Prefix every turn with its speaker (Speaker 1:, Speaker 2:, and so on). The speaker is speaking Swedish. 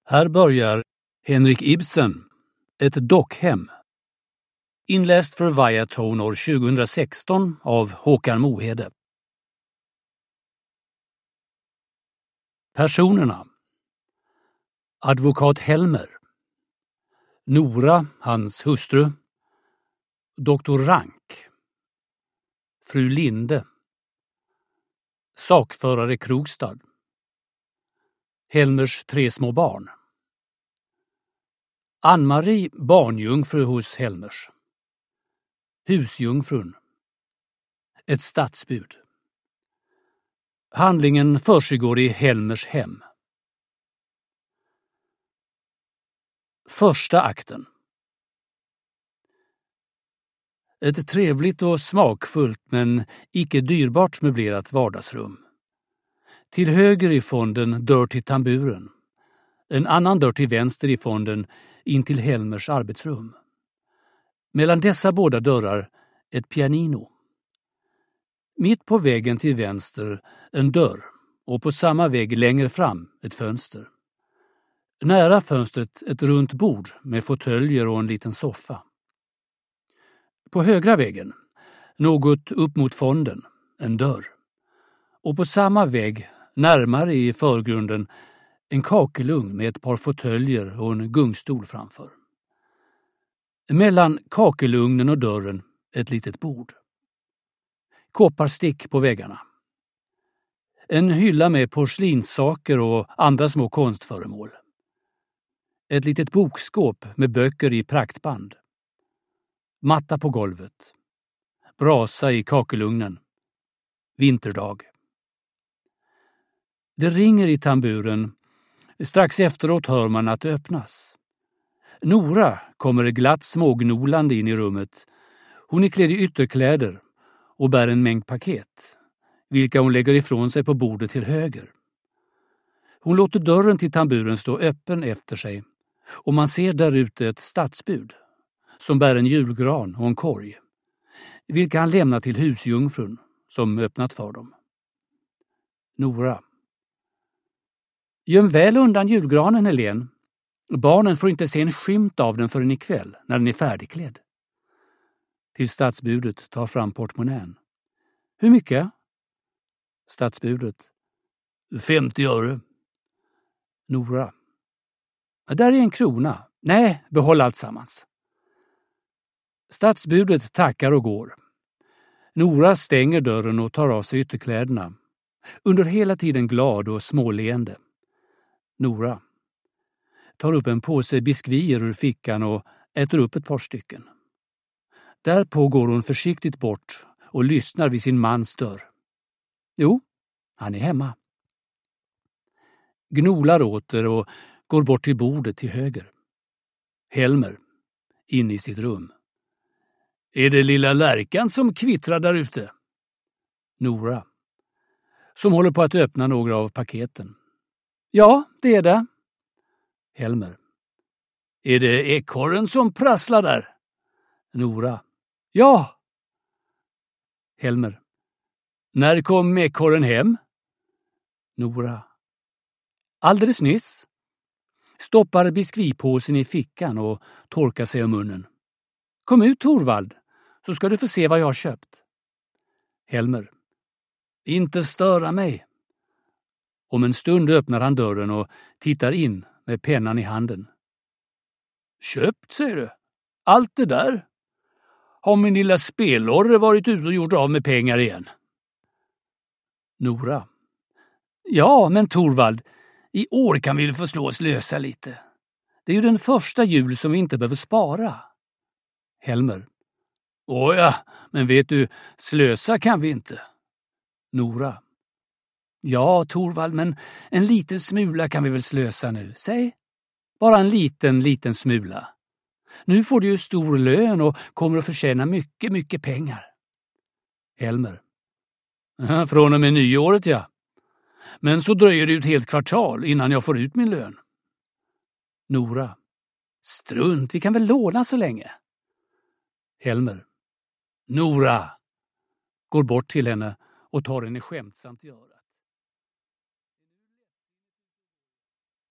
Speaker 1: Här börjar Henrik Ibsen, Ett dockhem. Inläst för Viatone år 2016 av Håkan Mohede. Personerna: advokat Helmer, Nora, hans hustru, doktor Rank, fru Linde, sakförare Krogstad, Helmers 3 små barn, Ann-Marie, barnjungfru hos Helmers, husjungfrun, ett stadsbud. Handlingen försiggår i Helmers hem. Första akten. Ett trevligt och smakfullt men icke dyrbart möblerat vardagsrum. Till höger i fonden dörr till tamburen. En annan dörr till vänster i fonden in till Helmers arbetsrum. Mellan dessa båda dörrar ett pianino. Mitt på väggen till vänster en dörr och på samma vägg längre fram ett fönster. Nära fönstret ett runt bord med fåtöljer och en liten soffa. På högra väggen, något upp mot fonden, en dörr. Och på samma vägg, närmare i förgrunden, en kakelugn med ett par fåtöljer och en gungstol framför. Mellan kakelugnen och dörren ett litet bord. Kopparstick på väggarna. En hylla med porslinssaker och andra små konstföremål. Ett litet bokskåp med böcker i praktband. Matta på golvet. Brasa i kakelugnen. Vinterdag. Det ringer i tamburen. Strax efteråt hör man att det öppnas. Nora kommer glatt smågnolande in i rummet. Hon är klädd i ytterkläder och bär en mängd paket, vilka hon lägger ifrån sig på bordet till höger. Hon låter dörren till tamburen stå öppen efter sig och man ser där ute ett stadsbud som bär en julgran och en korg, vilka han lämnar till husjungfrun som öppnat för dem. Nora: göm väl undan julgranen, Helene. Barnen får inte se en skymt av den förrän ikväll när den är färdigklädd. Till stadsbudet tar fram portmonnän. Hur mycket? Stadsbudet: 50 öre. Nora: där är en krona. Nej, behåll allt sammans. Stadsbudet tackar och går. Nora stänger dörren och tar av sig ytterkläderna. Under hela tiden glad och småleende. Nora tar upp en påse biskvier ur fickan och äter upp ett par stycken. Därpå går hon försiktigt bort och lyssnar vid sin mans dörr. Jo, han är hemma. Gnolar åter och går bort till bordet till höger. Helmer, inne i sitt rum. Är det lilla lärkan som kvittrar där ute? Nora, som håller på att öppna några av paketen. Ja, det är det. Helmer. Är det ekorren som prasslar där? Nora. Ja. Helmer. När kom ekorren hem? Nora. Alldeles nyss. Stoppar biskvipåsen i fickan och torkar sig om munnen. Kom ut, Torvald, så ska du få se vad jag har köpt. Helmer. Inte störa mig. Om en stund öppnar han dörren och tittar in med pennan i handen. Köpt, säger du? Allt det där? Har min lilla spelorre varit ute och gjort av med pengar igen? Nora. Ja, men Torvald, i år kan vi få slå oss lösa lite. Det är ju den första jul som vi inte behöver spara. Helmer. Åja, men vet du, slösa kan vi inte. Nora. Ja, Torvald, men en liten smula kan vi väl slösa nu, säg. Bara en liten smula. Nu får du ju stor lön och kommer att förtjäna mycket, mycket pengar. Helmer. Från och med nyåret, ja. Men så dröjer det ett helt kvartal innan jag får ut min lön. Nora. Strunt, vi kan väl låna så länge. Helmer. Nora. Går bort till henne och tar henne skämtsamt i örat.